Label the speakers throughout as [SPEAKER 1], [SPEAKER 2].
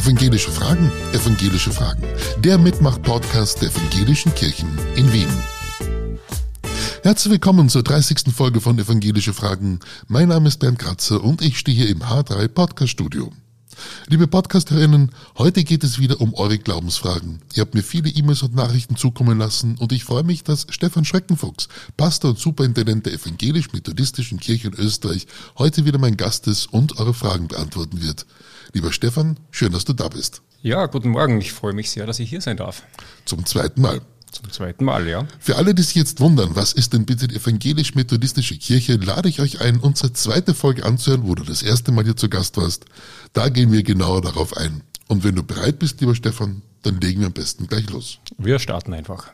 [SPEAKER 1] Evangelische Fragen, Evangelische Fragen. Der Mitmach-Podcast der Evangelischen Kirchen in Wien. Herzlich willkommen zur 30. Folge von Evangelische Fragen. Mein Name ist Bernd Kratzer und ich stehe hier im H3 Podcast Studio. Liebe Podcasterinnen, heute geht es wieder um eure Glaubensfragen. Ihr habt mir viele E-Mails und Nachrichten zukommen lassen und ich freue mich, dass Stefan Schreckenfuchs, Pastor und Superintendent der Evangelisch-Methodistischen Kirche in Österreich, heute wieder mein Gast ist und eure Fragen beantworten wird. Lieber Stefan, schön, dass du da bist.
[SPEAKER 2] Ja, guten Morgen. Ich freue mich sehr, dass ich hier sein darf.
[SPEAKER 1] Zum zweiten Mal.
[SPEAKER 2] Zum zweiten Mal, ja.
[SPEAKER 1] Für alle, die sich jetzt wundern, was ist denn bitte die Evangelisch-Methodistische Kirche, lade ich euch ein, unsere zweite Folge anzuhören, wo du das erste Mal hier zu Gast warst. Da gehen wir genauer darauf ein. Und wenn du bereit bist, lieber Stefan, dann legen wir am besten gleich los.
[SPEAKER 2] Wir starten einfach.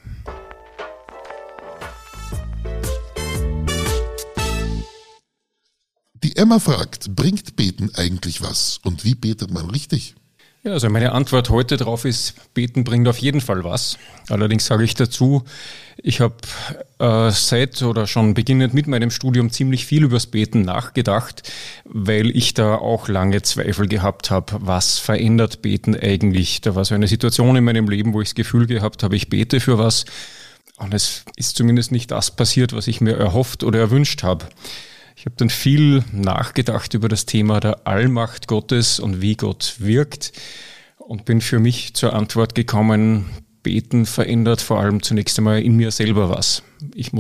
[SPEAKER 1] Die Emma fragt, bringt Beten eigentlich was? Und wie betet man richtig?
[SPEAKER 2] Ja, also meine Antwort heute drauf ist, Beten bringt auf jeden Fall was. Allerdings sage ich dazu, ich habe seit oder schon beginnend mit meinem Studium ziemlich viel übers Beten nachgedacht, weil ich da auch lange Zweifel gehabt habe, was verändert Beten eigentlich. Da war so eine Situation in meinem Leben, wo ich das Gefühl gehabt habe, ich bete für was und es ist zumindest nicht das passiert, was ich mir erhofft oder erwünscht habe. Ich habe dann viel nachgedacht über das Thema der Allmacht Gottes und wie Gott wirkt und bin für mich zur Antwort gekommen, Beten verändert vor allem zunächst einmal in mir selber was. Ich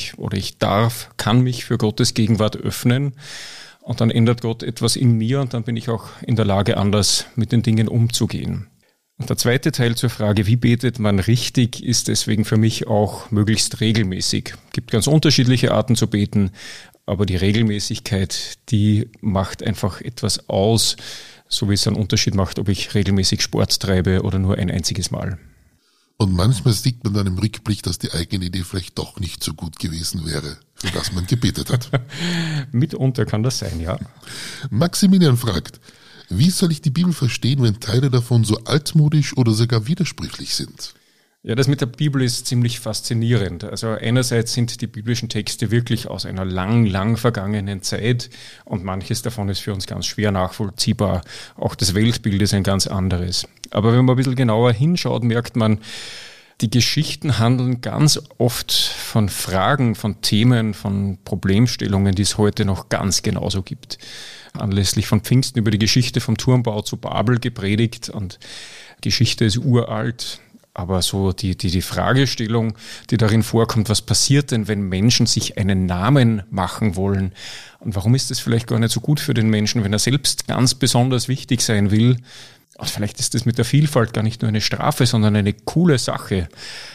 [SPEAKER 2] kann mich für Gottes Gegenwart öffnen und dann ändert Gott etwas in mir und dann bin ich auch in der Lage, anders mit den Dingen umzugehen. Und der zweite Teil zur Frage, wie betet man richtig, ist deswegen für mich auch möglichst regelmäßig. Es gibt ganz unterschiedliche Arten zu beten, aber die Regelmäßigkeit, die macht einfach etwas aus, so wie es einen Unterschied macht, ob ich regelmäßig Sport treibe oder nur ein einziges Mal.
[SPEAKER 1] Und manchmal sieht man dann im Rückblick, dass die eigene Idee vielleicht doch nicht so gut gewesen wäre, für das man gebetet hat.
[SPEAKER 2] Mitunter kann das sein, ja.
[SPEAKER 1] Maximilian fragt, wie soll ich die Bibel verstehen, wenn Teile davon so altmodisch oder sogar widersprüchlich sind?
[SPEAKER 2] Ja, das mit der Bibel ist ziemlich faszinierend. Also einerseits sind die biblischen Texte wirklich aus einer lang vergangenen Zeit und manches davon ist für uns ganz schwer nachvollziehbar. Auch das Weltbild ist ein ganz anderes. Aber wenn man ein bisschen genauer hinschaut, merkt man, die Geschichten handeln ganz oft von Fragen, von Themen, von Problemstellungen, die es heute noch ganz genauso gibt. Anlässlich von Pfingsten über die Geschichte vom Turmbau zu Babel gepredigt und Geschichte ist uralt. Aber so die Fragestellung, die darin vorkommt, was passiert denn, wenn Menschen sich einen Namen machen wollen? Und warum ist es vielleicht gar nicht so gut für den Menschen, wenn er selbst ganz besonders wichtig sein will? Und vielleicht ist das mit der Vielfalt gar nicht nur eine Strafe, sondern eine coole Sache.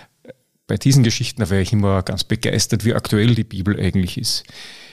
[SPEAKER 2] Bei diesen Geschichten wäre ich immer ganz begeistert, wie aktuell die Bibel eigentlich ist.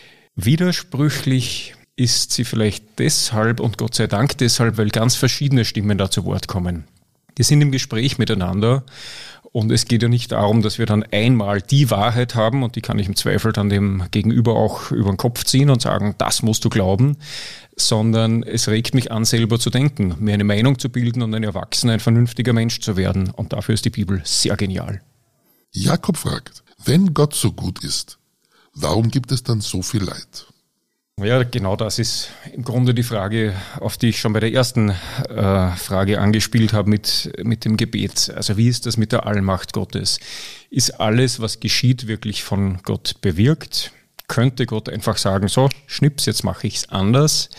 [SPEAKER 2] Widersprüchlich ist sie vielleicht deshalb und Gott sei Dank deshalb, weil ganz verschiedene Stimmen da zu Wort kommen. Die sind im Gespräch miteinander und es geht ja nicht darum, dass wir dann einmal die Wahrheit haben und die kann ich im Zweifel dann dem Gegenüber auch über den Kopf ziehen und sagen, das musst du glauben, sondern es regt mich an, selber zu denken, mir eine Meinung zu bilden und ein erwachsener, ein vernünftiger Mensch zu werden und dafür ist die Bibel sehr genial.
[SPEAKER 1] Jakob fragt, wenn Gott so gut ist, warum gibt es dann so viel Leid?
[SPEAKER 2] Ja, genau das ist im Grunde die Frage, auf die ich schon bei der ersten Frage angespielt habe mit dem Gebet. Also wie ist das mit der Allmacht Gottes? Ist alles, was geschieht, wirklich von Gott bewirkt? Könnte Gott einfach sagen, so, schnips, jetzt mache ich es anders?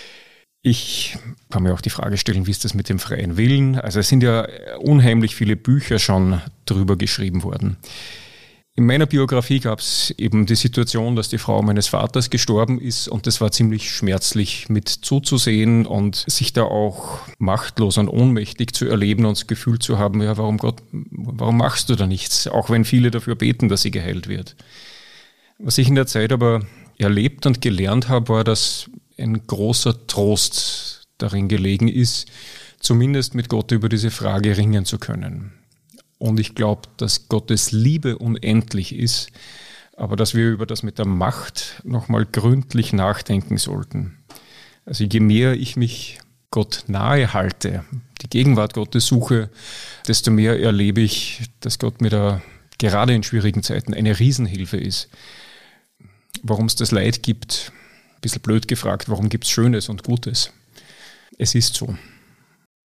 [SPEAKER 2] Ich kann mir auch die Frage stellen, wie ist das mit dem freien Willen? Also es sind ja unheimlich viele Bücher schon drüber geschrieben worden. In meiner Biografie gab es eben die Situation, dass die Frau meines Vaters gestorben ist und das war ziemlich schmerzlich mit zuzusehen und sich da auch machtlos und ohnmächtig zu erleben und das Gefühl zu haben, ja, warum machst du da nichts? Auch wenn viele dafür beten, dass sie geheilt wird. Was ich in der Zeit aber erlebt und gelernt habe, war, dass ein großer Trost darin gelegen ist, zumindest mit Gott über diese Frage ringen zu können. Und ich glaube, dass Gottes Liebe unendlich ist, aber dass wir über das mit der Macht nochmal gründlich nachdenken sollten. Also je mehr ich mich Gott nahe halte, die Gegenwart Gottes suche, desto mehr erlebe ich, dass Gott mir da gerade in schwierigen Zeiten eine Riesenhilfe ist. Warum es das Leid gibt, ein bisschen blöd gefragt, warum gibt es Schönes und Gutes? Es ist so.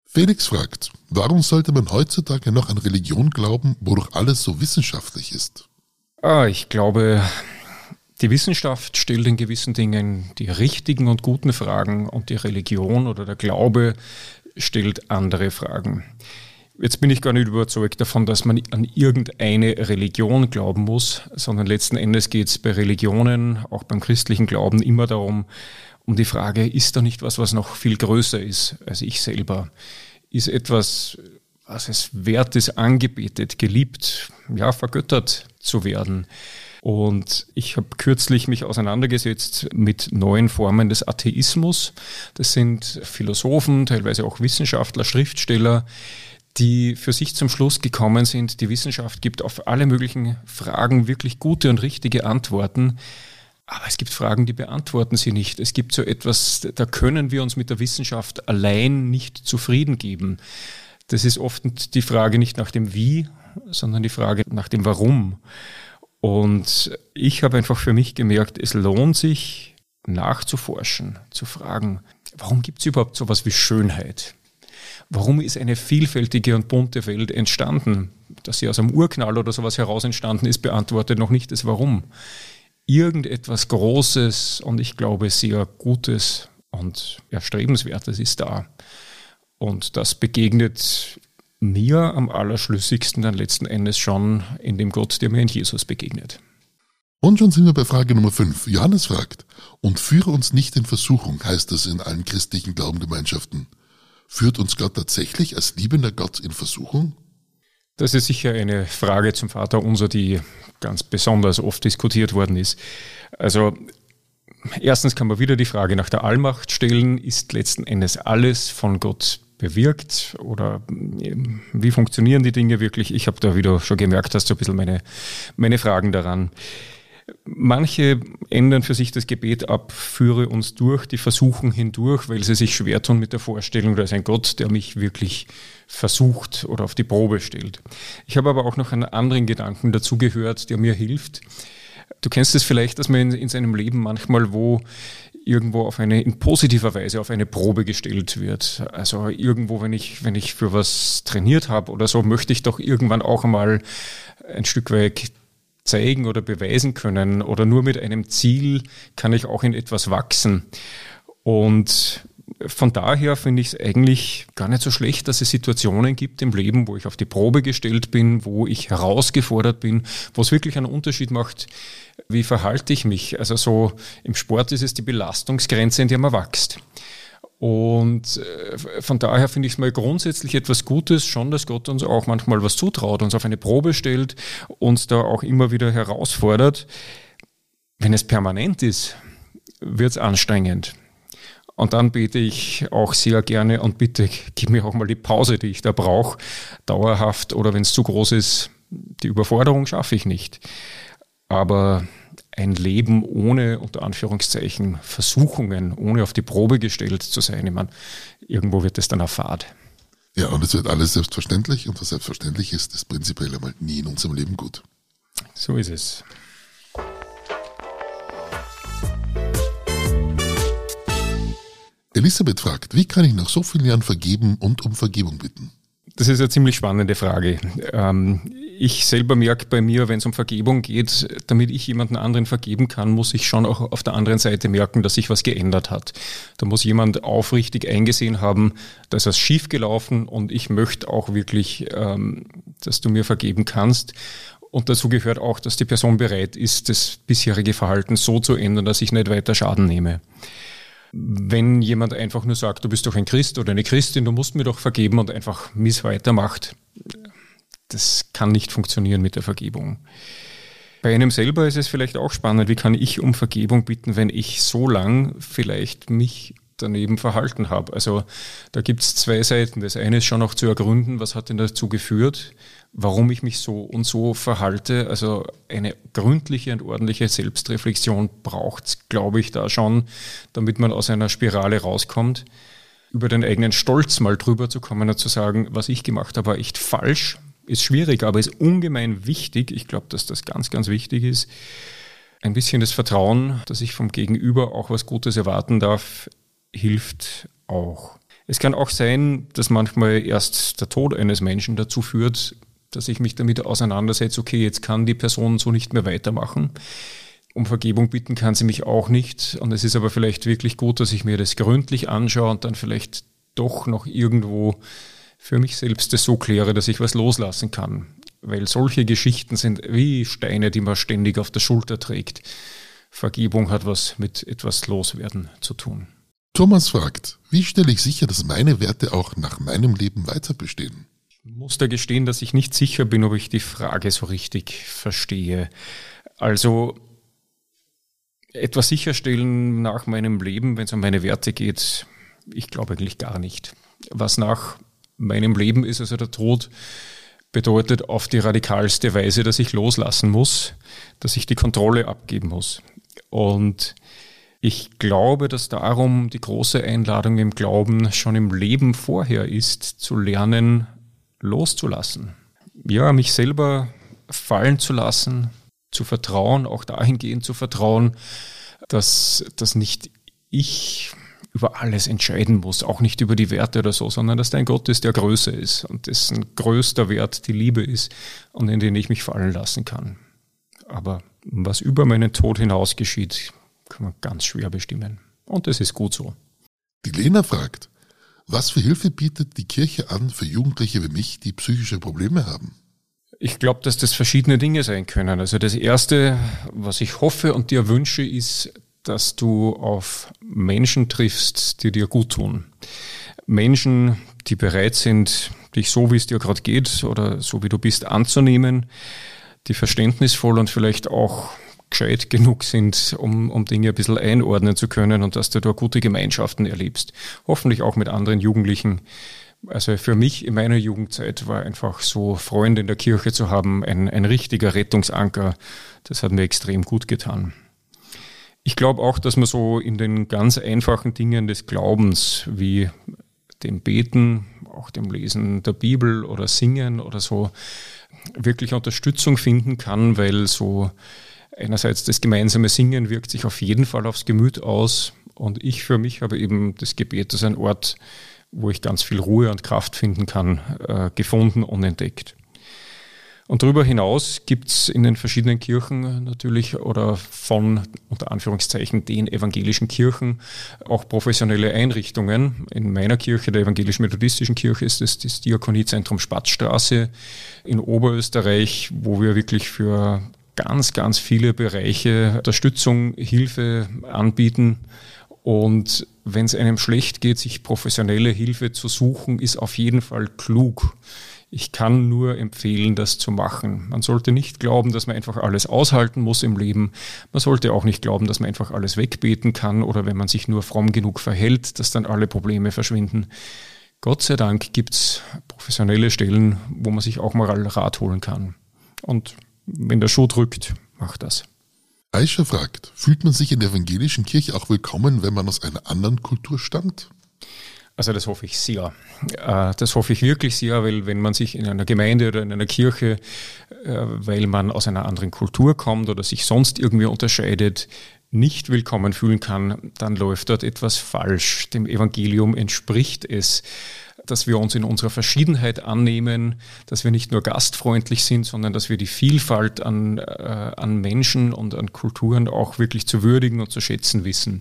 [SPEAKER 1] Felix fragt, warum sollte man heutzutage noch an Religion glauben, wo doch alles so wissenschaftlich ist?
[SPEAKER 2] Ich glaube, die Wissenschaft stellt in gewissen Dingen die richtigen und guten Fragen und die Religion oder der Glaube stellt andere Fragen. Jetzt bin ich gar nicht überzeugt davon, dass man an irgendeine Religion glauben muss, sondern letzten Endes geht es bei Religionen, auch beim christlichen Glauben, immer darum, um die Frage, ist da nicht was noch viel größer ist als ich selber? Ist etwas, was es wert ist, angebetet, geliebt, ja, vergöttert zu werden? Und ich habe kürzlich mich auseinandergesetzt mit neuen Formen des Atheismus. Das sind Philosophen, teilweise auch Wissenschaftler, Schriftsteller, die für sich zum Schluss gekommen sind, die Wissenschaft gibt auf alle möglichen Fragen wirklich gute und richtige Antworten. Aber es gibt Fragen, die beantworten sie nicht. Es gibt so etwas, da können wir uns mit der Wissenschaft allein nicht zufrieden geben. Das ist oft die Frage nicht nach dem Wie, sondern die Frage nach dem Warum. Und ich habe einfach für mich gemerkt, es lohnt sich nachzuforschen, zu fragen, warum gibt es überhaupt sowas wie Schönheit? Warum ist eine vielfältige und bunte Welt entstanden? Dass sie aus einem Urknall oder sowas heraus entstanden ist, beantwortet noch nicht das Warum. Irgendetwas Großes und ich glaube sehr Gutes und Erstrebenswertes ist da. Und das begegnet mir am allerschlüssigsten dann letzten Endes schon in dem Gott, der mir in Jesus begegnet.
[SPEAKER 1] Und schon sind wir bei Frage Nummer 5. Johannes fragt, und führe uns nicht in Versuchung, heißt es in allen christlichen Glaubengemeinschaften. Führt uns Gott tatsächlich als liebender Gott in Versuchung?
[SPEAKER 2] Das ist sicher eine Frage zum Vaterunser, die ganz besonders oft diskutiert worden ist. Also erstens kann man wieder die Frage nach der Allmacht stellen. Ist letzten Endes alles von Gott bewirkt oder wie funktionieren die Dinge wirklich? Ich habe da, wie du schon gemerkt hast, so ein bisschen meine Fragen daran. Manche ändern für sich das Gebet ab, führe uns durch die Versuchung hindurch, weil sie sich schwer tun mit der Vorstellung, da ist ein Gott, der mich wirklich versucht oder auf die Probe stellt. Ich habe aber auch noch einen anderen Gedanken dazu gehört, der mir hilft. Du kennst es vielleicht, dass man in seinem Leben manchmal irgendwo in positiver Weise auf eine Probe gestellt wird. Also irgendwo, wenn ich für was trainiert habe oder so, möchte ich doch irgendwann auch einmal ein Stück weit zeigen oder beweisen können oder nur mit einem Ziel kann ich auch in etwas wachsen. Und von daher finde ich es eigentlich gar nicht so schlecht, dass es Situationen gibt im Leben, wo ich auf die Probe gestellt bin, wo ich herausgefordert bin, wo es wirklich einen Unterschied macht, wie verhalte ich mich. Also so im Sport ist es die Belastungsgrenze, in der man wächst. Und von daher finde ich es mal grundsätzlich etwas Gutes, schon, dass Gott uns auch manchmal was zutraut, uns auf eine Probe stellt, uns da auch immer wieder herausfordert. Wenn es permanent ist, wird es anstrengend. Und dann bete ich auch sehr gerne und bitte, gib mir auch mal die Pause, die ich da brauche, dauerhaft oder wenn es zu groß ist, die Überforderung schaffe ich nicht. Aber ein Leben ohne, unter Anführungszeichen, Versuchungen, ohne auf die Probe gestellt zu sein, ich meine, irgendwo wird es dann auf Fahrt.
[SPEAKER 1] Ja, und es wird alles selbstverständlich und was selbstverständlich ist prinzipiell einmal nie in unserem Leben gut.
[SPEAKER 2] So ist es.
[SPEAKER 1] Elisabeth fragt, wie kann ich nach so vielen Jahren vergeben und um Vergebung bitten?
[SPEAKER 2] Das ist eine ziemlich spannende Frage. Ich selber merke bei mir, wenn es um Vergebung geht, damit ich jemanden anderen vergeben kann, muss ich schon auch auf der anderen Seite merken, dass sich was geändert hat. Da muss jemand aufrichtig eingesehen haben, da ist was schiefgelaufen und ich möchte auch wirklich, dass du mir vergeben kannst. Und dazu gehört auch, dass die Person bereit ist, das bisherige Verhalten so zu ändern, dass ich nicht weiter Schaden nehme. Wenn jemand einfach nur sagt, du bist doch ein Christ oder eine Christin, du musst mir doch vergeben und einfach Miss weitermacht, das kann nicht funktionieren mit der Vergebung. Bei einem selber ist es vielleicht auch spannend, wie kann ich um Vergebung bitten, wenn ich so lang vielleicht mich daneben verhalten habe. Also da gibt es zwei Seiten. Das eine ist schon auch zu ergründen, was hat denn dazu geführt, warum ich mich so und so verhalte. Also eine gründliche und ordentliche Selbstreflexion braucht es, glaube ich, da schon, damit man aus einer Spirale rauskommt. Über den eigenen Stolz mal drüber zu kommen und zu sagen, was ich gemacht habe, war echt falsch. Ist schwierig, aber ist ungemein wichtig. Ich glaube, dass das ganz, ganz wichtig ist. Ein bisschen das Vertrauen, dass ich vom Gegenüber auch was Gutes erwarten darf, hilft auch. Es kann auch sein, dass manchmal erst der Tod eines Menschen dazu führt, dass ich mich damit auseinandersetze, okay, jetzt kann die Person so nicht mehr weitermachen. Um Vergebung bitten kann sie mich auch nicht. Und es ist aber vielleicht wirklich gut, dass ich mir das gründlich anschaue und dann vielleicht doch noch irgendwo für mich selbst das so kläre, dass ich was loslassen kann. Weil solche Geschichten sind wie Steine, die man ständig auf der Schulter trägt. Vergebung hat was mit etwas Loswerden zu tun.
[SPEAKER 1] Thomas fragt, wie stelle ich sicher, dass meine Werte auch nach meinem Leben weiter bestehen?
[SPEAKER 2] Ich muss da gestehen, dass ich nicht sicher bin, ob ich die Frage so richtig verstehe. Also etwas sicherstellen nach meinem Leben, wenn es um meine Werte geht, ich glaube eigentlich gar nicht. Was nach meinem Leben ist, also der Tod, bedeutet auf die radikalste Weise, dass ich loslassen muss, dass ich die Kontrolle abgeben muss. Und ich glaube, dass darum die große Einladung im Glauben schon im Leben vorher ist, zu lernen, loszulassen. Ja, mich selber fallen zu lassen, zu vertrauen, auch dahingehend zu vertrauen, dass nicht ich über alles entscheiden muss, auch nicht über die Werte oder so, sondern dass da ein Gott ist, der größer ist und dessen größter Wert die Liebe ist und in den ich mich fallen lassen kann. Aber was über meinen Tod hinaus geschieht, kann man ganz schwer bestimmen. Und das ist gut so.
[SPEAKER 1] Die Lena fragt, was für Hilfe bietet die Kirche an für Jugendliche wie mich, die psychische Probleme haben?
[SPEAKER 2] Ich glaube, dass das verschiedene Dinge sein können. Also das Erste, was ich hoffe und dir wünsche, ist, dass du auf Menschen triffst, die dir gut tun. Menschen, die bereit sind, dich so, wie es dir gerade geht oder so, wie du bist, anzunehmen, die verständnisvoll und vielleicht auch gescheit genug sind, um Dinge ein bisschen einordnen zu können und dass du da gute Gemeinschaften erlebst. Hoffentlich auch mit anderen Jugendlichen. Also für mich in meiner Jugendzeit war einfach so, Freunde in der Kirche zu haben, ein richtiger Rettungsanker. Das hat mir extrem gut getan. Ich glaube auch, dass man so in den ganz einfachen Dingen des Glaubens, wie dem Beten, auch dem Lesen der Bibel oder Singen oder so, wirklich Unterstützung finden kann, weil so einerseits das gemeinsame Singen wirkt sich auf jeden Fall aufs Gemüt aus und ich für mich habe eben das Gebet als ein Ort, wo ich ganz viel Ruhe und Kraft finden kann, gefunden und entdeckt. Und darüber hinaus gibt's in den verschiedenen Kirchen natürlich oder von, unter Anführungszeichen, den evangelischen Kirchen auch professionelle Einrichtungen. In meiner Kirche, der evangelisch-methodistischen Kirche, ist es das Diakoniezentrum Spatzstraße in Oberösterreich, wo wir wirklich für ganz, ganz viele Bereiche Unterstützung, Hilfe anbieten. Und wenn es einem schlecht geht, sich professionelle Hilfe zu suchen, ist auf jeden Fall klug. Ich kann nur empfehlen, das zu machen. Man sollte nicht glauben, dass man einfach alles aushalten muss im Leben. Man sollte auch nicht glauben, dass man einfach alles wegbeten kann oder wenn man sich nur fromm genug verhält, dass dann alle Probleme verschwinden. Gott sei Dank gibt's professionelle Stellen, wo man sich auch mal Rat holen kann. Und wenn der Schuh drückt, macht das.
[SPEAKER 1] Aisha fragt, fühlt man sich in der evangelischen Kirche auch willkommen, wenn man aus einer anderen Kultur stammt?
[SPEAKER 2] Also das hoffe ich sehr. Das hoffe ich wirklich sehr, weil wenn man sich in einer Gemeinde oder in einer Kirche, weil man aus einer anderen Kultur kommt oder sich sonst irgendwie unterscheidet, nicht willkommen fühlen kann, dann läuft dort etwas falsch. Dem Evangelium entspricht es, dass wir uns in unserer Verschiedenheit annehmen, dass wir nicht nur gastfreundlich sind, sondern dass wir die Vielfalt an Menschen und an Kulturen auch wirklich zu würdigen und zu schätzen wissen.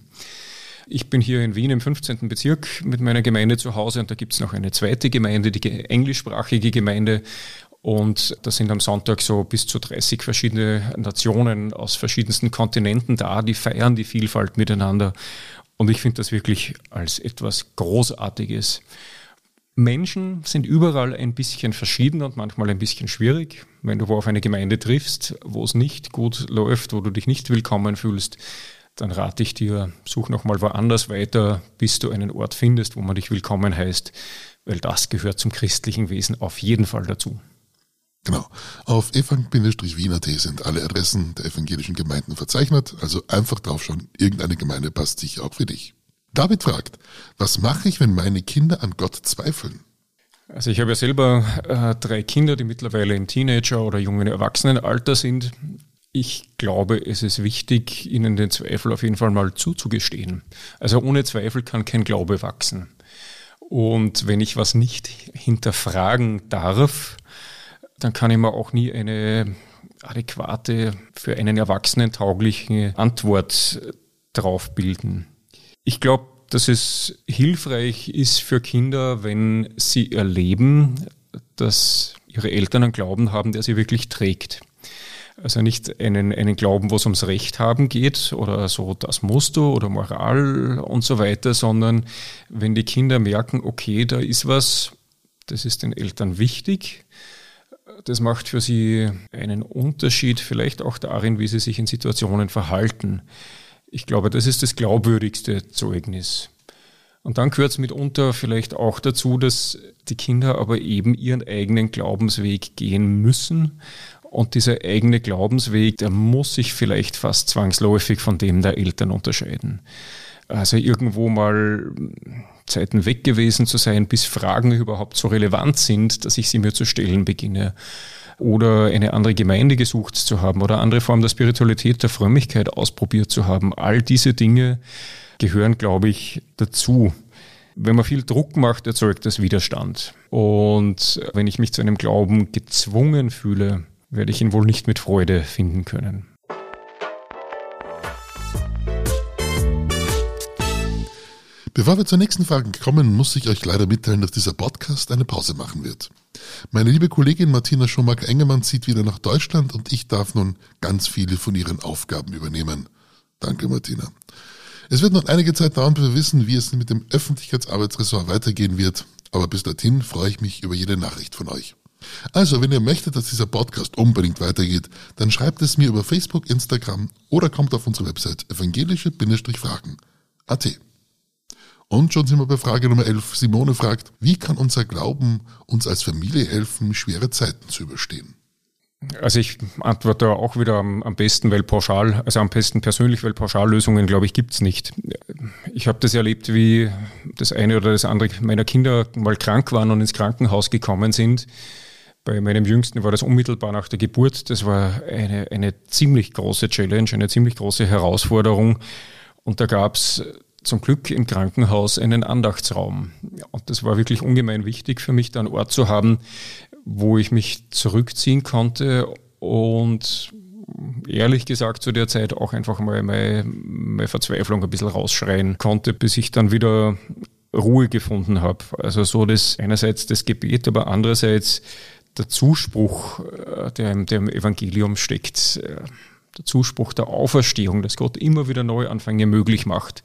[SPEAKER 2] Ich bin hier in Wien im 15. Bezirk mit meiner Gemeinde zu Hause und da gibt es noch eine zweite Gemeinde, die englischsprachige Gemeinde. Und da sind am Sonntag so bis zu 30 verschiedene Nationen aus verschiedensten Kontinenten da, die feiern die Vielfalt miteinander. Und ich finde das wirklich als etwas Großartiges. Menschen sind überall ein bisschen verschieden und manchmal ein bisschen schwierig. Wenn du wo auf eine Gemeinde triffst, wo es nicht gut läuft, wo du dich nicht willkommen fühlst, dann rate ich dir, such nochmal woanders weiter, bis du einen Ort findest, wo man dich willkommen heißt, weil das gehört zum christlichen Wesen auf jeden Fall dazu.
[SPEAKER 1] Genau. Auf evang-wien.at sind alle Adressen der evangelischen Gemeinden verzeichnet, also einfach draufschauen, irgendeine Gemeinde passt sicher auch für dich. David fragt, was mache ich, wenn meine Kinder an Gott zweifeln?
[SPEAKER 2] Also ich habe ja selber 3 Kinder, die mittlerweile im Teenager- oder jungen Erwachsenenalter sind. Ich glaube, es ist wichtig, ihnen den Zweifel auf jeden Fall mal zuzugestehen. Also ohne Zweifel kann kein Glaube wachsen. Und wenn ich was nicht hinterfragen darf, dann kann ich mir auch nie eine adäquate, für einen Erwachsenen taugliche Antwort drauf bilden. Ich glaube, dass es hilfreich ist für Kinder, wenn sie erleben, dass ihre Eltern einen Glauben haben, der sie wirklich trägt. Also nicht einen Glauben, wo es ums Recht haben geht oder so, das musst du oder Moral und so weiter, sondern wenn die Kinder merken, okay, da ist was, das ist den Eltern wichtig, das macht für sie einen Unterschied, vielleicht auch darin, wie sie sich in Situationen verhalten. Ich glaube, das ist das glaubwürdigste Zeugnis. Und dann gehört es mitunter vielleicht auch dazu, dass die Kinder aber eben ihren eigenen Glaubensweg gehen müssen. Und dieser eigene Glaubensweg, der muss sich vielleicht fast zwangsläufig von dem der Eltern unterscheiden. Also irgendwo mal Zeiten weg gewesen zu sein, bis Fragen überhaupt so relevant sind, dass ich sie mir zu stellen beginne. Oder eine andere Gemeinde gesucht zu haben oder andere Form der Spiritualität, der Frömmigkeit ausprobiert zu haben. All diese Dinge gehören, glaube ich, dazu. Wenn man viel Druck macht, erzeugt das Widerstand. Und wenn ich mich zu einem Glauben gezwungen fühle, werde ich ihn wohl nicht mit Freude finden können.
[SPEAKER 1] Bevor wir zur nächsten Frage kommen, muss ich euch leider mitteilen, dass dieser Podcast eine Pause machen wird. Meine liebe Kollegin Martina Schomack-Engemann zieht wieder nach Deutschland und ich darf nun ganz viele von ihren Aufgaben übernehmen. Danke, Martina. Es wird noch einige Zeit dauern, bis wir wissen, wie es mit dem Öffentlichkeitsarbeitsressort weitergehen wird, aber bis dorthin freue ich mich über jede Nachricht von euch. Also, wenn ihr möchtet, dass dieser Podcast unbedingt weitergeht, dann schreibt es mir über Facebook, Instagram oder kommt auf unsere Website evangelische-fragen.at. Und schon sind wir bei Frage Nummer 11. Simone fragt, wie kann unser Glauben uns als Familie helfen, schwere Zeiten zu überstehen?
[SPEAKER 2] Also ich antworte auch wieder am besten, weil pauschal, also am besten persönlich, weil Pauschallösungen, glaube ich, gibt's nicht. Ich habe das erlebt, wie das eine oder das andere meiner Kinder mal krank waren und ins Krankenhaus gekommen sind. Bei meinem Jüngsten war das unmittelbar nach der Geburt. Das war eine ziemlich große Challenge, eine ziemlich große Herausforderung. Und da gab's zum Glück im Krankenhaus einen Andachtsraum. Und das war wirklich ungemein wichtig für mich, da einen Ort zu haben, wo ich mich zurückziehen konnte und ehrlich gesagt zu der Zeit auch einfach mal meine Verzweiflung ein bisschen rausschreien konnte, bis ich dann wieder Ruhe gefunden habe. Also so das einerseits das Gebet, aber andererseits der Zuspruch, der im Evangelium steckt, der Zuspruch der Auferstehung, dass Gott immer wieder Neuanfänge möglich macht,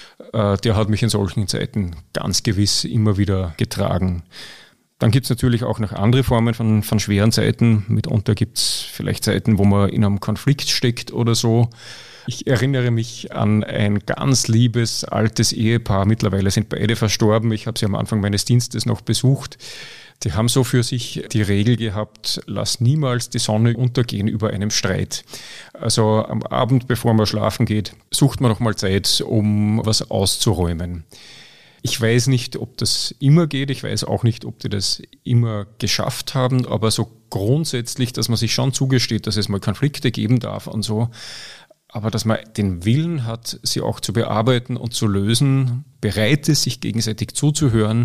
[SPEAKER 2] der hat mich in solchen Zeiten ganz gewiss immer wieder getragen. Dann gibt es natürlich auch noch andere Formen von schweren Zeiten. Mitunter gibt es vielleicht Zeiten, wo man in einem Konflikt steckt oder so. Ich erinnere mich an ein ganz liebes, altes Ehepaar. Mittlerweile sind beide verstorben. Ich habe sie am Anfang meines Dienstes noch besucht. Die haben so für sich die Regel gehabt, lass niemals die Sonne untergehen über einem Streit. Also am Abend, bevor man schlafen geht, sucht man noch mal Zeit, um was auszuräumen. Ich weiß nicht, ob das immer geht. Ich weiß auch nicht, ob die das immer geschafft haben. Aber so grundsätzlich, dass man sich schon zugesteht, dass es mal Konflikte geben darf und so. Aber dass man den Willen hat, sie auch zu bearbeiten und zu lösen, bereit ist, sich gegenseitig zuzuhören,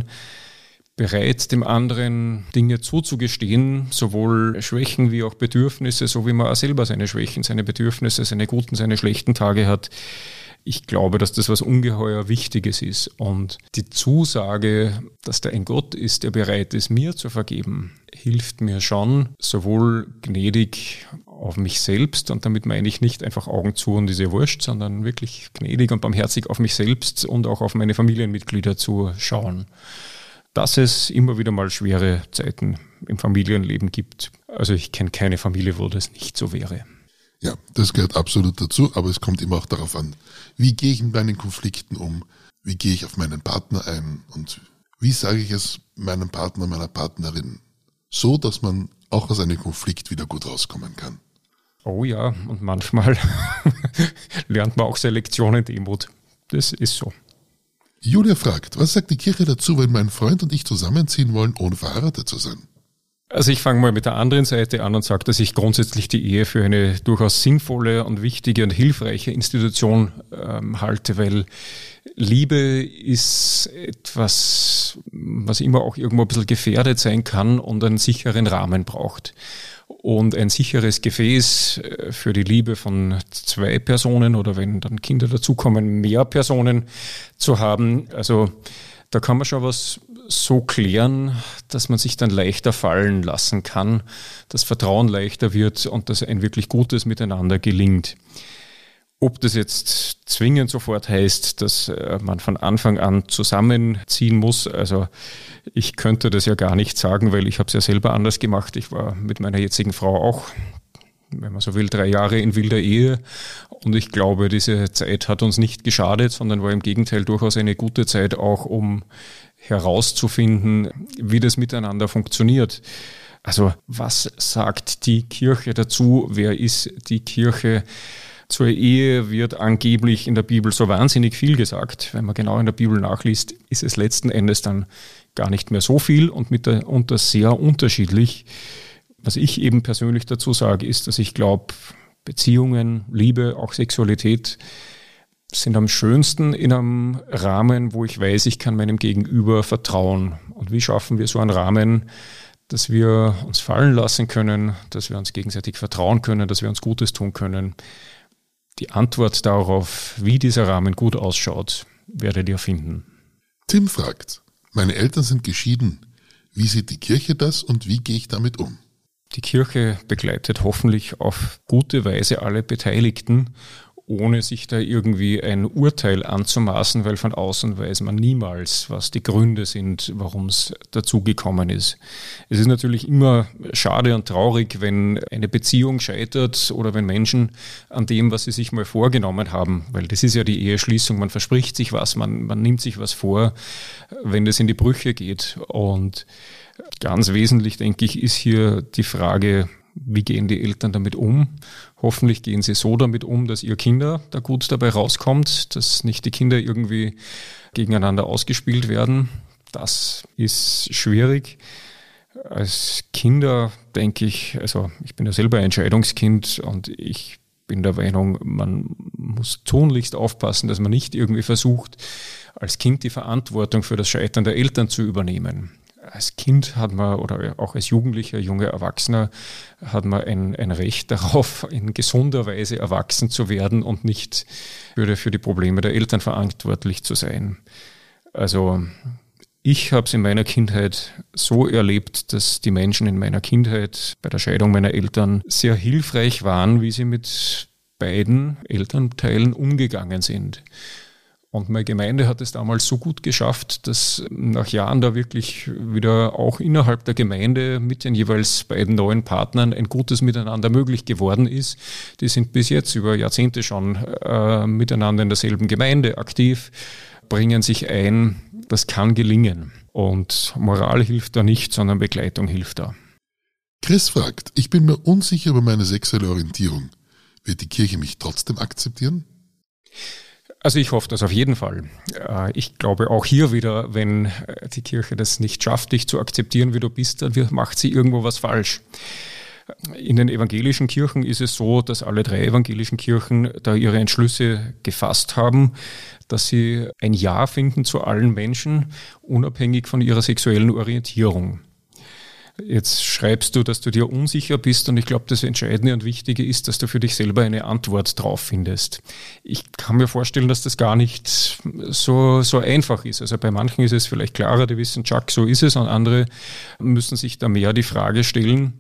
[SPEAKER 2] bereit, dem anderen Dinge zuzugestehen, sowohl Schwächen wie auch Bedürfnisse, so wie man auch selber seine Schwächen, seine Bedürfnisse, seine guten, seine schlechten Tage hat. Ich glaube, dass das was ungeheuer Wichtiges ist. Und die Zusage, dass da ein Gott ist, der bereit ist, mir zu vergeben, hilft mir schon, sowohl gnädig auf mich selbst, und damit meine ich nicht einfach Augen zu und ist ja wurscht, sondern wirklich gnädig und barmherzig auf mich selbst und auch auf meine Familienmitglieder zu schauen. Dass es immer wieder mal schwere Zeiten im Familienleben gibt. Also ich kenne keine Familie, wo das nicht so wäre.
[SPEAKER 1] Ja, das gehört absolut dazu, aber es kommt immer auch darauf an, wie gehe ich mit meinen Konflikten um, wie gehe ich auf meinen Partner ein und wie sage ich es meinem Partner, meiner Partnerin, so, dass man auch aus einem Konflikt wieder gut rauskommen kann.
[SPEAKER 2] Oh ja, und manchmal lernt man auch Selektion in Demut. Das ist so.
[SPEAKER 1] Julia fragt, was sagt die Kirche dazu, wenn mein Freund und ich zusammenziehen wollen, ohne verheiratet zu sein?
[SPEAKER 2] Also ich fange mal mit der anderen Seite an und sage, dass ich grundsätzlich die Ehe für eine durchaus sinnvolle und wichtige und hilfreiche Institution halte, weil Liebe ist etwas, was immer auch irgendwo ein bisschen gefährdet sein kann und einen sicheren Rahmen braucht. Und ein sicheres Gefäß für die Liebe von 2 Personen oder wenn dann Kinder dazukommen, mehr Personen zu haben, also da kann man schon was so klären, dass man sich dann leichter fallen lassen kann, das Vertrauen leichter wird und dass ein wirklich gutes Miteinander gelingt. Ob das jetzt zwingend sofort heißt, dass man von Anfang an zusammenziehen muss, also ich könnte das ja gar nicht sagen, weil ich habe es ja selber anders gemacht. Ich war mit meiner jetzigen Frau auch, wenn man so will, 3 Jahre in wilder Ehe und ich glaube, diese Zeit hat uns nicht geschadet, sondern war im Gegenteil durchaus eine gute Zeit auch, um herauszufinden, wie das miteinander funktioniert. Also was sagt die Kirche dazu? Wer ist die Kirche? Zur Ehe wird angeblich in der Bibel so wahnsinnig viel gesagt. Wenn man genau in der Bibel nachliest, ist es letzten Endes dann gar nicht mehr so viel und mitunter sehr unterschiedlich. Was ich eben persönlich dazu sage, ist, dass ich glaube, Beziehungen, Liebe, auch Sexualität sind am schönsten in einem Rahmen, wo ich weiß, ich kann meinem Gegenüber vertrauen. Und wie schaffen wir so einen Rahmen, dass wir uns fallen lassen können, dass wir uns gegenseitig vertrauen können, dass wir uns Gutes tun können? Die Antwort darauf, wie dieser Rahmen gut ausschaut, werdet ihr finden.
[SPEAKER 1] Tim fragt, meine Eltern sind geschieden. Wie sieht die Kirche das und wie gehe ich damit um?
[SPEAKER 2] Die Kirche begleitet hoffentlich auf gute Weise alle Beteiligten, ohne sich da irgendwie ein Urteil anzumaßen, weil von außen weiß man niemals, was die Gründe sind, warum es dazu gekommen ist. Es ist natürlich immer schade und traurig, wenn eine Beziehung scheitert oder wenn Menschen an dem, was sie sich mal vorgenommen haben, weil das ist ja die Eheschließung, man verspricht sich was, man nimmt sich was vor, wenn das in die Brüche geht. Und ganz wesentlich, denke ich, ist hier die Frage, wie gehen die Eltern damit um? Hoffentlich gehen sie so damit um, dass ihr Kinder da gut dabei rauskommt, dass nicht die Kinder irgendwie gegeneinander ausgespielt werden. Das ist schwierig. Als Kinder denke ich, also ich bin ja selber ein Scheidungskind und ich bin der Meinung, man muss tunlichst aufpassen, dass man nicht irgendwie versucht, als Kind die Verantwortung für das Scheitern der Eltern zu übernehmen. Als Kind hat man oder auch als Jugendlicher, junger Erwachsener hat man ein Recht darauf, in gesunder Weise erwachsen zu werden und nicht für die Probleme der Eltern verantwortlich zu sein. Also ich habe es in meiner Kindheit so erlebt, dass die Menschen in meiner Kindheit bei der Scheidung meiner Eltern sehr hilfreich waren, wie sie mit beiden Elternteilen umgegangen sind. Und meine Gemeinde hat es damals so gut geschafft, dass nach Jahren da wirklich wieder auch innerhalb der Gemeinde mit den jeweils beiden neuen Partnern ein gutes Miteinander möglich geworden ist. Die sind bis jetzt über Jahrzehnte schon miteinander in derselben Gemeinde aktiv, bringen sich ein. Das kann gelingen. Und Moral hilft da nicht, sondern Begleitung hilft da.
[SPEAKER 1] Chris fragt, ich bin mir unsicher über meine sexuelle Orientierung. Wird die Kirche mich trotzdem akzeptieren?
[SPEAKER 2] Also ich hoffe das auf jeden Fall. Ich glaube auch hier wieder, wenn die Kirche das nicht schafft, dich zu akzeptieren, wie du bist, dann macht sie irgendwo was falsch. In den evangelischen Kirchen ist es so, dass alle 3 evangelischen Kirchen da ihre Entschlüsse gefasst haben, dass sie ein Ja finden zu allen Menschen, unabhängig von ihrer sexuellen Orientierung. Jetzt schreibst du, dass du dir unsicher bist und ich glaube, das Entscheidende und Wichtige ist, dass du für dich selber eine Antwort drauf findest. Ich kann mir vorstellen, dass das gar nicht so einfach ist. Also bei manchen ist es vielleicht klarer, die wissen, Chuck, so ist es, und andere müssen sich da mehr die Frage stellen.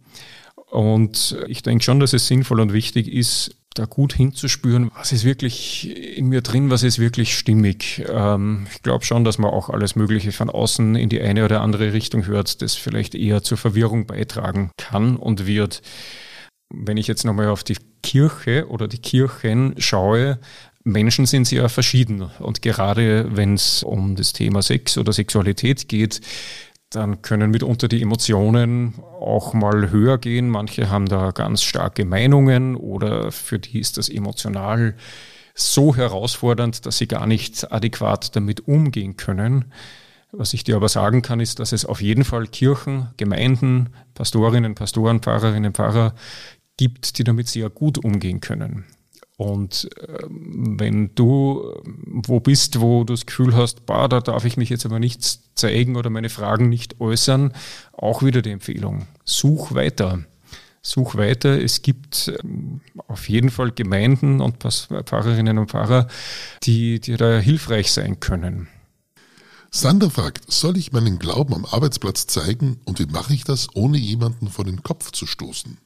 [SPEAKER 2] Und ich denke schon, dass es sinnvoll und wichtig ist, da gut hinzuspüren, was ist wirklich in mir drin, was ist wirklich stimmig. Ich glaube schon, dass man auch alles Mögliche von außen in die eine oder andere Richtung hört, das vielleicht eher zur Verwirrung beitragen kann und wird. Wenn ich jetzt nochmal auf die Kirche oder die Kirchen schaue, Menschen sind sehr verschieden. Und gerade wenn es um das Thema Sex oder Sexualität geht, dann können mitunter die Emotionen auch mal höher gehen. Manche haben da ganz starke Meinungen oder für die ist das emotional so herausfordernd, dass sie gar nicht adäquat damit umgehen können. Was ich dir aber sagen kann, ist, dass es auf jeden Fall Kirchen, Gemeinden, Pastorinnen, Pastoren, Pfarrerinnen, Pfarrer gibt, die damit sehr gut umgehen können. Und wenn du wo bist, wo du das Gefühl hast, da darf ich mich jetzt aber nicht zeigen oder meine Fragen nicht äußern, auch wieder die Empfehlung, such weiter. Such weiter. Es gibt auf jeden Fall Gemeinden und Pfarrerinnen und Pfarrer, die dir da hilfreich sein können.
[SPEAKER 1] Sander fragt, soll ich meinen Glauben am Arbeitsplatz zeigen und wie mache ich das, ohne jemanden vor den Kopf zu stoßen?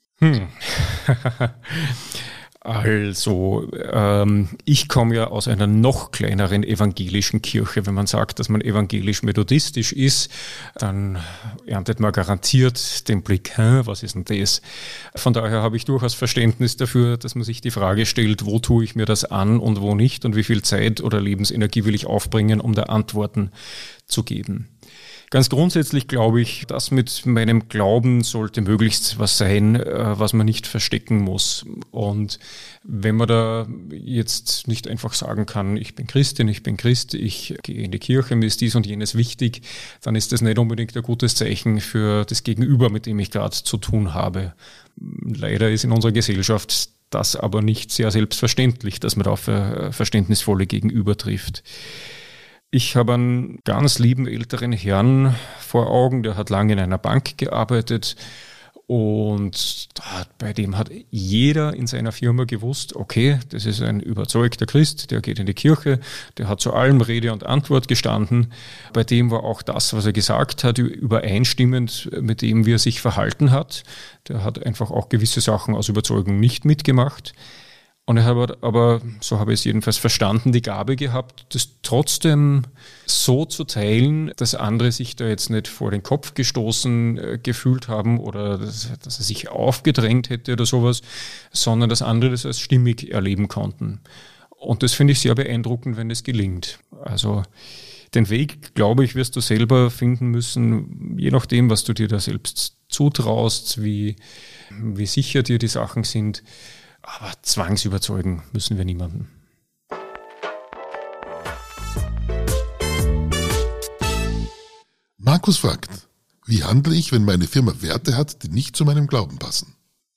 [SPEAKER 2] Also, ich komme ja aus einer noch kleineren evangelischen Kirche. Wenn man sagt, dass man evangelisch-methodistisch ist, dann erntet man garantiert den Blick, was ist denn das? Von daher habe ich durchaus Verständnis dafür, dass man sich die Frage stellt, wo tue ich mir das an und wo nicht und wie viel Zeit oder Lebensenergie will ich aufbringen, um da Antworten zu geben. Ganz grundsätzlich glaube ich, das mit meinem Glauben sollte möglichst was sein, was man nicht verstecken muss. Und wenn man da jetzt nicht einfach sagen kann, ich bin Christin, ich bin Christ, ich gehe in die Kirche, mir ist dies und jenes wichtig, dann ist das nicht unbedingt ein gutes Zeichen für das Gegenüber, mit dem ich gerade zu tun habe. Leider ist in unserer Gesellschaft das aber nicht sehr selbstverständlich, dass man da auf verständnisvolle Gegenüber trifft. Ich habe einen ganz lieben älteren Herrn vor Augen, der hat lange in einer Bank gearbeitet und bei dem hat jeder in seiner Firma gewusst, okay, das ist ein überzeugter Christ, der geht in die Kirche, der hat zu allem Rede und Antwort gestanden. Bei dem war auch das, was er gesagt hat, übereinstimmend mit dem, wie er sich verhalten hat. Der hat einfach auch gewisse Sachen aus Überzeugung nicht mitgemacht. Und er hat aber, so habe ich es jedenfalls verstanden, die Gabe gehabt, das trotzdem so zu teilen, dass andere sich da jetzt nicht vor den Kopf gestoßen gefühlt haben oder dass er sich aufgedrängt hätte oder sowas, sondern dass andere das als stimmig erleben konnten. Und das finde ich sehr beeindruckend, wenn es gelingt. Also den Weg, glaube ich, wirst du selber finden müssen, je nachdem, was du dir da selbst zutraust, wie sicher dir die Sachen sind. Aber zwangsüberzeugen müssen wir niemanden.
[SPEAKER 1] Markus fragt, wie handle ich, wenn meine Firma Werte hat, die nicht zu meinem Glauben passen?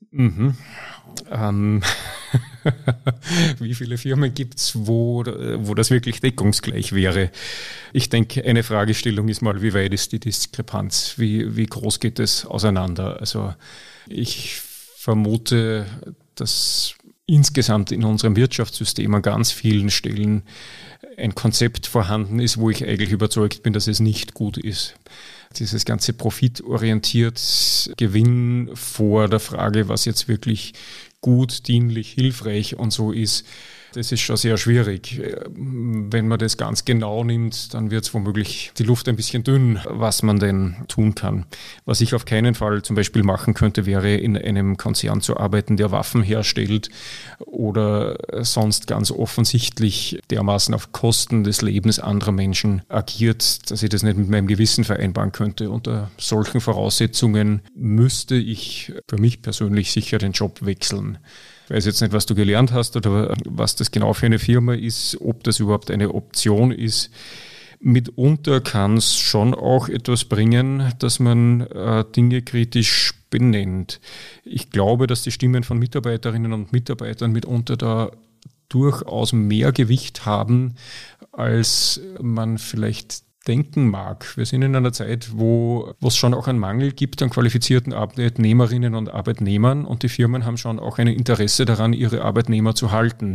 [SPEAKER 2] Wie viele Firmen gibt's, wo das wirklich deckungsgleich wäre? Ich denke, eine Fragestellung ist mal, wie weit ist die Diskrepanz? Wie groß geht es auseinander? Also ich vermute, dass insgesamt in unserem Wirtschaftssystem an ganz vielen Stellen ein Konzept vorhanden ist, wo ich eigentlich überzeugt bin, dass es nicht gut ist. Dieses ganze profitorientiert Gewinn vor der Frage, was jetzt wirklich gut, dienlich, hilfreich und so ist, das ist schon sehr schwierig. Wenn man das ganz genau nimmt, dann wird es womöglich die Luft ein bisschen dünn, was man denn tun kann. Was ich auf keinen Fall zum Beispiel machen könnte, wäre in einem Konzern zu arbeiten, der Waffen herstellt oder sonst ganz offensichtlich dermaßen auf Kosten des Lebens anderer Menschen agiert, dass ich das nicht mit meinem Gewissen vereinbaren könnte. Unter solchen Voraussetzungen müsste ich für mich persönlich sicher den Job wechseln. Ich weiß jetzt nicht, was du gelernt hast oder was das genau für eine Firma ist, ob das überhaupt eine Option ist. Mitunter kann es schon auch etwas bringen, dass man Dinge kritisch benennt. Ich glaube, dass die Stimmen von Mitarbeiterinnen und Mitarbeitern mitunter da durchaus mehr Gewicht haben, als man vielleicht denken mag. Wir sind in einer Zeit, wo es schon auch einen Mangel gibt an qualifizierten Arbeitnehmerinnen und Arbeitnehmern und die Firmen haben schon auch ein Interesse daran, ihre Arbeitnehmer zu halten.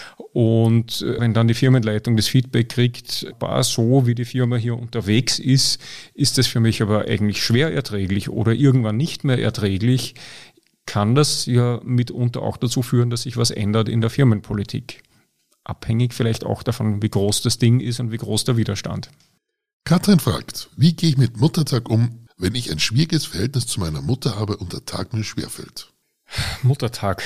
[SPEAKER 2] Und wenn dann die Firmenleitung das Feedback kriegt, so wie die Firma hier unterwegs ist das für mich aber eigentlich schwer erträglich oder irgendwann nicht mehr erträglich, kann das ja mitunter auch dazu führen, dass sich was ändert in der Firmenpolitik. Abhängig vielleicht auch davon, wie groß das Ding ist und wie groß der Widerstand.
[SPEAKER 1] Katrin fragt, wie gehe ich mit Muttertag um, wenn ich ein schwieriges Verhältnis zu meiner Mutter habe und der Tag mir schwerfällt?
[SPEAKER 2] Muttertag.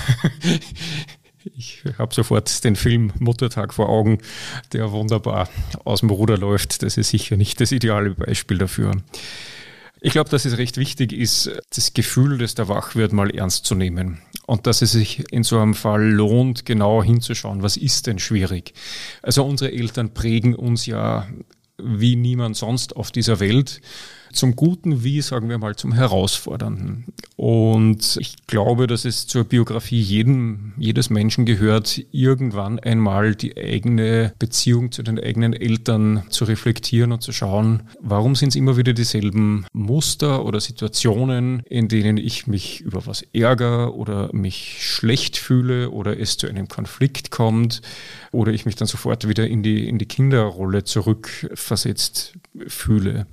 [SPEAKER 2] Ich habe sofort den Film Muttertag vor Augen, der wunderbar aus dem Ruder läuft. Das ist sicher nicht das ideale Beispiel dafür. Ich glaube, dass es recht wichtig ist, das Gefühl, das da wach wird, mal ernst zu nehmen. Und dass es sich in so einem Fall lohnt, genau hinzuschauen, was ist denn schwierig. Also unsere Eltern prägen uns ja wie niemand sonst auf dieser Welt. Zum Guten wie, sagen wir mal, zum Herausfordernden. Und ich glaube, dass es zur Biografie jedes Menschen gehört, irgendwann einmal die eigene Beziehung zu den eigenen Eltern zu reflektieren und zu schauen, warum sind es immer wieder dieselben Muster oder Situationen, in denen ich mich über was ärgere oder mich schlecht fühle oder es zu einem Konflikt kommt oder ich mich dann sofort wieder in die Kinderrolle zurückversetzt fühle.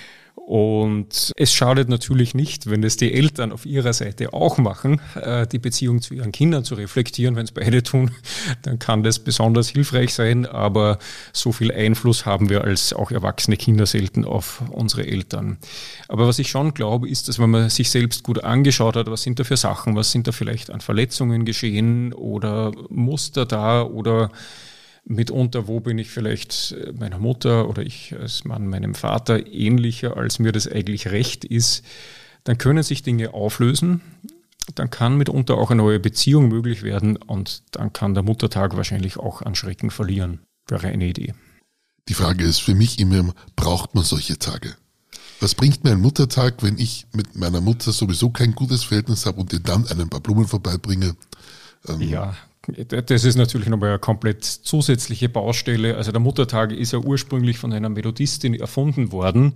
[SPEAKER 2] Und es schadet natürlich nicht, wenn es die Eltern auf ihrer Seite auch machen, die Beziehung zu ihren Kindern zu reflektieren. Wenn es beide tun, dann kann das besonders hilfreich sein. Aber so viel Einfluss haben wir als auch erwachsene Kinder selten auf unsere Eltern. Aber was ich schon glaube, ist, dass wenn man sich selbst gut angeschaut hat, was sind da für Sachen, was sind da vielleicht an Verletzungen geschehen oder Muster da oder mitunter, wo bin ich vielleicht meiner Mutter oder ich als Mann meinem Vater ähnlicher, als mir das eigentlich recht ist, dann können sich Dinge auflösen, dann kann mitunter auch eine neue Beziehung möglich werden und dann kann der Muttertag wahrscheinlich auch an Schrecken verlieren. Wäre eine Idee.
[SPEAKER 1] Die Frage ist für mich immer, braucht man solche Tage? Was bringt mir ein Muttertag, wenn ich mit meiner Mutter sowieso kein gutes Verhältnis habe und ihr dann ein paar Blumen vorbeibringe?
[SPEAKER 2] Ja, das ist natürlich nochmal eine komplett zusätzliche Baustelle. Also der Muttertag ist ja ursprünglich von einer Melodistin erfunden worden,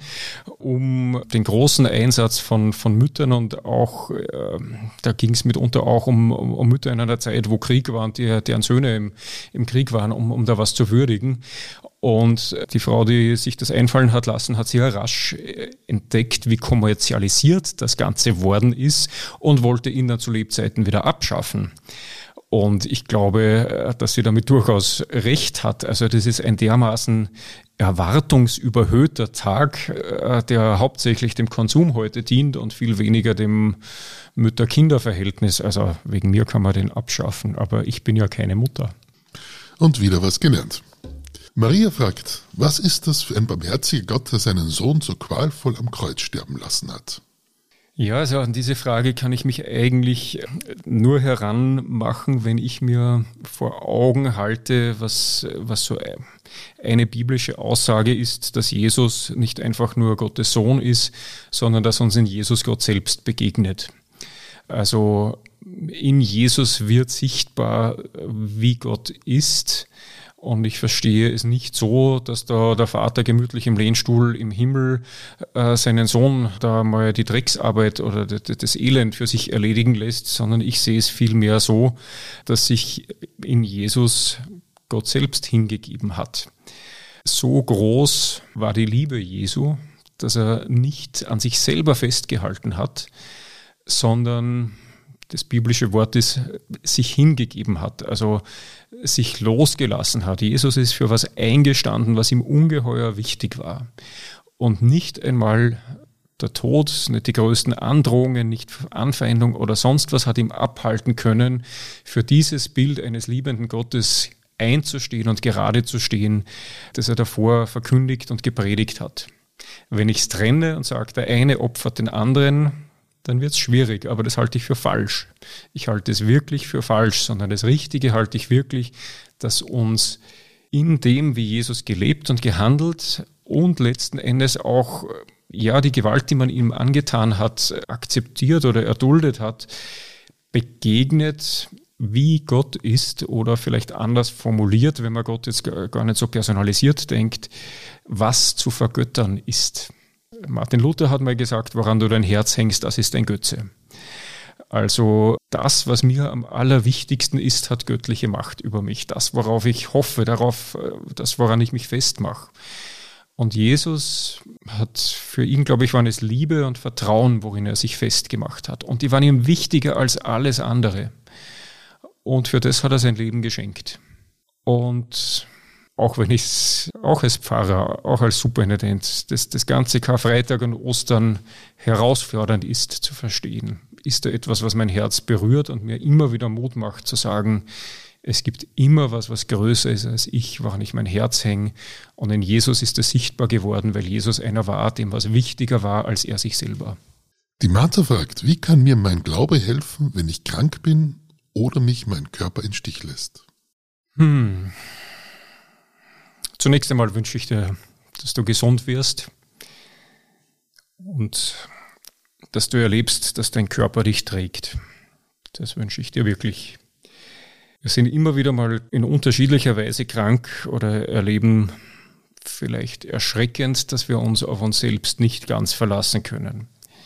[SPEAKER 2] um den großen Einsatz von Müttern und auch, da ging es mitunter auch um Mütter in einer Zeit, wo Krieg war und deren Söhne im Krieg waren, um da was zu würdigen. Und die Frau, die sich das einfallen hat lassen, hat sehr rasch entdeckt, wie kommerzialisiert das Ganze worden ist und wollte ihn dann zu Lebzeiten wieder abschaffen. Und ich glaube, dass sie damit durchaus recht hat. Also das ist ein dermaßen erwartungsüberhöhter Tag, der hauptsächlich dem Konsum heute dient und viel weniger dem Mütter-Kinder-Verhältnis. Also wegen mir kann man den abschaffen, aber ich bin ja keine Mutter.
[SPEAKER 1] Und wieder was gelernt. Maria fragt, was ist das für ein barmherziger Gott, der seinen Sohn so qualvoll am Kreuz sterben lassen hat?
[SPEAKER 2] Ja, also an diese Frage kann ich mich eigentlich nur heranmachen, wenn ich mir vor Augen halte, was so eine biblische Aussage ist, dass Jesus nicht einfach nur Gottes Sohn ist, sondern dass uns in Jesus Gott selbst begegnet. Also in Jesus wird sichtbar, wie Gott ist. Und ich verstehe es nicht so, dass da der Vater gemütlich im Lehnstuhl im Himmel seinen Sohn da mal die Drecksarbeit oder das Elend für sich erledigen lässt, sondern ich sehe es vielmehr so, dass sich in Jesus Gott selbst hingegeben hat. So groß war die Liebe Jesu, dass er nicht an sich selber festgehalten hat, sondern das biblische Wort ist, sich hingegeben hat, also sich losgelassen hat. Jesus ist für was eingestanden, was ihm ungeheuer wichtig war. Und nicht einmal der Tod, nicht die größten Androhungen, nicht Anfeindung oder sonst was hat ihm abhalten können, für dieses Bild eines liebenden Gottes einzustehen und gerade zu stehen, das er davor verkündigt und gepredigt hat. Wenn ich es trenne und sage, der eine opfert den anderen, dann wird es schwierig, aber das halte ich für falsch. Ich halte es wirklich für falsch, sondern das Richtige halte ich wirklich, dass uns in dem, wie Jesus gelebt und gehandelt und letzten Endes auch die Gewalt, die man ihm angetan hat, akzeptiert oder erduldet hat, begegnet, wie Gott ist oder vielleicht anders formuliert, wenn man Gott jetzt gar nicht so personalisiert denkt, was zu vergöttern ist. Martin Luther hat mal gesagt, woran du dein Herz hängst, das ist dein Götze. Also das, was mir am allerwichtigsten ist, hat göttliche Macht über mich. Das, worauf ich hoffe, das, woran ich mich festmache. Und Jesus hat für ihn, glaube ich, waren es Liebe und Vertrauen, worin er sich festgemacht hat. Und die waren ihm wichtiger als alles andere. Und für das hat er sein Leben geschenkt. Und auch wenn ich es auch als Pfarrer, auch als Superintendent, das ganze Karfreitag und Ostern herausfordernd ist zu verstehen, ist da etwas, was mein Herz berührt und mir immer wieder Mut macht zu sagen, es gibt immer was größer ist als ich, woran ich mein Herz hänge. Und in Jesus ist es sichtbar geworden, weil Jesus einer war, dem was wichtiger war als er sich selber.
[SPEAKER 1] Die Martha fragt, wie kann mir mein Glaube helfen, wenn ich krank bin oder mich mein Körper im Stich lässt?
[SPEAKER 2] Zunächst einmal wünsche ich dir dass du gesund wirst und dass du erlebst, dass dein Körper dich trägt. Das wünsche ich dir wirklich. Wir sind immer wieder mal in unterschiedlicher Weise krank oder erleben vielleicht erschreckend, dass wir uns auf uns selbst nicht ganz verlassen können.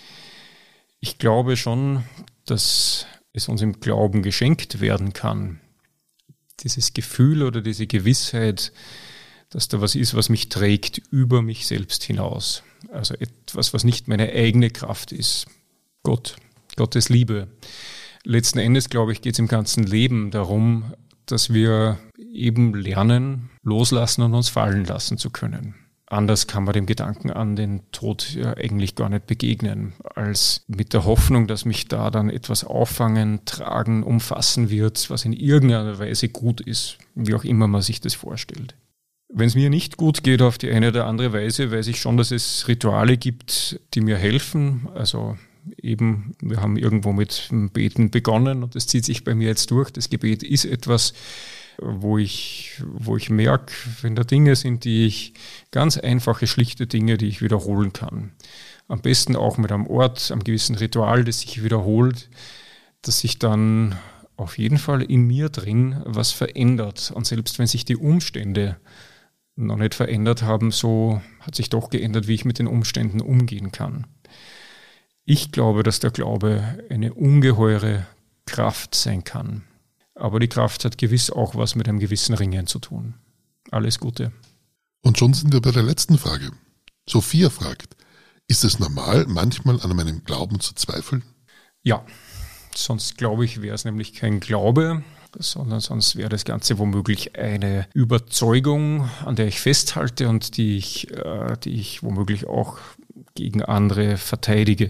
[SPEAKER 2] Ich glaube schon, dass es uns im Glauben geschenkt werden kann. Dieses Gefühl oder diese Gewissheit, dass da was ist, was mich trägt über mich selbst hinaus. Also etwas, was nicht meine eigene Kraft ist. Gottes Liebe. Letzten Endes, glaube ich, geht es im ganzen Leben darum, dass wir eben lernen, loslassen und uns fallen lassen zu können. Anders kann man dem Gedanken an den Tod ja eigentlich gar nicht begegnen, als mit der Hoffnung, dass mich da dann etwas auffangen, tragen, umfassen wird, was in irgendeiner Weise gut ist, wie auch immer man sich das vorstellt. Wenn es mir nicht gut geht auf die eine oder andere Weise, weiß ich schon, dass es Rituale gibt, die mir helfen. Also eben, wir haben irgendwo mit dem Beten begonnen und das zieht sich bei mir jetzt durch. Das Gebet ist etwas, wo ich merke, wenn da Dinge sind, ganz einfache, schlichte Dinge, die ich wiederholen kann. Am besten auch mit einem Ort, einem gewissen Ritual, das sich wiederholt, dass sich dann auf jeden Fall in mir drin was verändert. Und selbst wenn sich die Umstände noch nicht verändert haben, so hat sich doch geändert, wie ich mit den Umständen umgehen kann. Ich glaube, dass der Glaube eine ungeheure Kraft sein kann. Aber die Kraft hat gewiss auch was mit einem gewissen Ringen zu tun. Alles Gute.
[SPEAKER 1] Und schon sind wir bei der letzten Frage. Sophia fragt, ist es normal, manchmal an meinem Glauben zu zweifeln?
[SPEAKER 2] Ja, sonst glaube ich, wäre es nämlich kein Glaube, sondern sonst wäre das Ganze womöglich eine Überzeugung, an der ich festhalte und die ich womöglich auch gegen andere verteidige.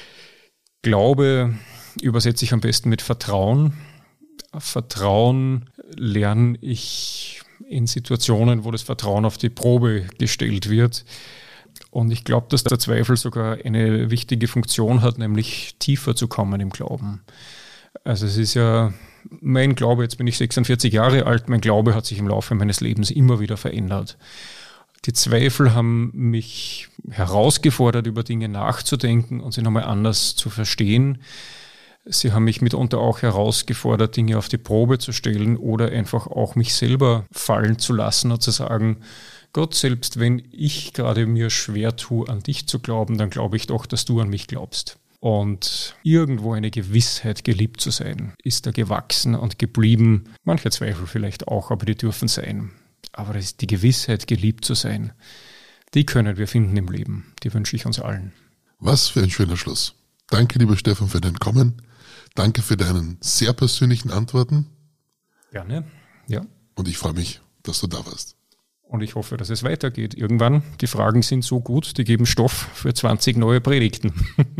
[SPEAKER 2] Glaube übersetze ich am besten mit Vertrauen. Vertrauen lerne ich in Situationen, wo das Vertrauen auf die Probe gestellt wird. Und ich glaube, dass der Zweifel sogar eine wichtige Funktion hat, nämlich tiefer zu kommen im Glauben. Also es ist ja mein Glaube, jetzt bin ich 46 Jahre alt, mein Glaube hat sich im Laufe meines Lebens immer wieder verändert. Die Zweifel haben mich herausgefordert, über Dinge nachzudenken und sie nochmal anders zu verstehen. Sie haben mich mitunter auch herausgefordert, Dinge auf die Probe zu stellen oder einfach auch mich selber fallen zu lassen und zu sagen, Gott, selbst wenn ich gerade mir schwer tue, an dich zu glauben, dann glaube ich doch, dass du an mich glaubst. Und irgendwo eine Gewissheit, geliebt zu sein, ist da gewachsen und geblieben. Manche Zweifel vielleicht auch, aber die dürfen sein. Aber das ist die Gewissheit, geliebt zu sein, die können wir finden im Leben. Die wünsche ich uns allen.
[SPEAKER 1] Was für ein schöner Schluss. Danke, lieber Stefan, für dein Kommen. Danke für deinen sehr persönlichen Antworten.
[SPEAKER 2] Gerne, ja.
[SPEAKER 1] Und ich freue mich, dass du da warst.
[SPEAKER 2] Und ich hoffe, dass es weitergeht. Irgendwann, die Fragen sind so gut, die geben Stoff für 20 neue Predigten.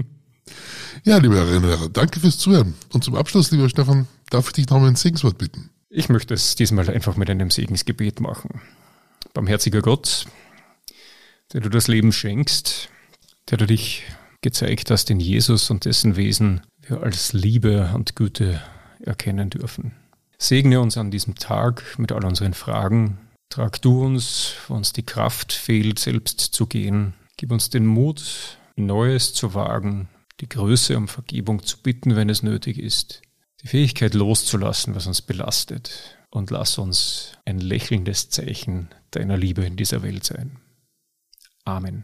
[SPEAKER 1] Ja, liebe Hörerinnen und Hörer, danke fürs Zuhören. Und zum Abschluss, lieber Stefan, darf ich dich noch um ein Segenswort bitten?
[SPEAKER 2] Ich möchte es diesmal einfach mit einem Segensgebet machen. Barmherziger Gott, der du das Leben schenkst, der du dich gezeigt hast in Jesus und dessen Wesen wir als Liebe und Güte erkennen dürfen. Segne uns an diesem Tag mit all unseren Fragen. Trag du uns, wo uns die Kraft fehlt, selbst zu gehen. Gib uns den Mut, Neues zu wagen, die Größe, um Vergebung zu bitten, wenn es nötig ist. Die Fähigkeit loszulassen, was uns belastet. Und lass uns ein lächelndes Zeichen deiner Liebe in dieser Welt sein. Amen.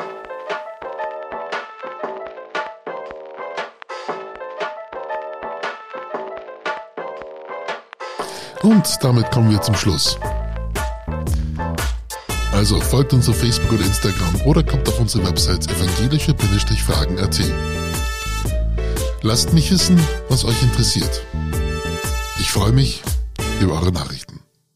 [SPEAKER 1] Und damit kommen wir zum Schluss. Also folgt uns auf Facebook oder Instagram oder kommt auf unsere Website evangelische-fragen.at. Lasst mich wissen, was euch interessiert. Ich freue mich über eure Nachrichten.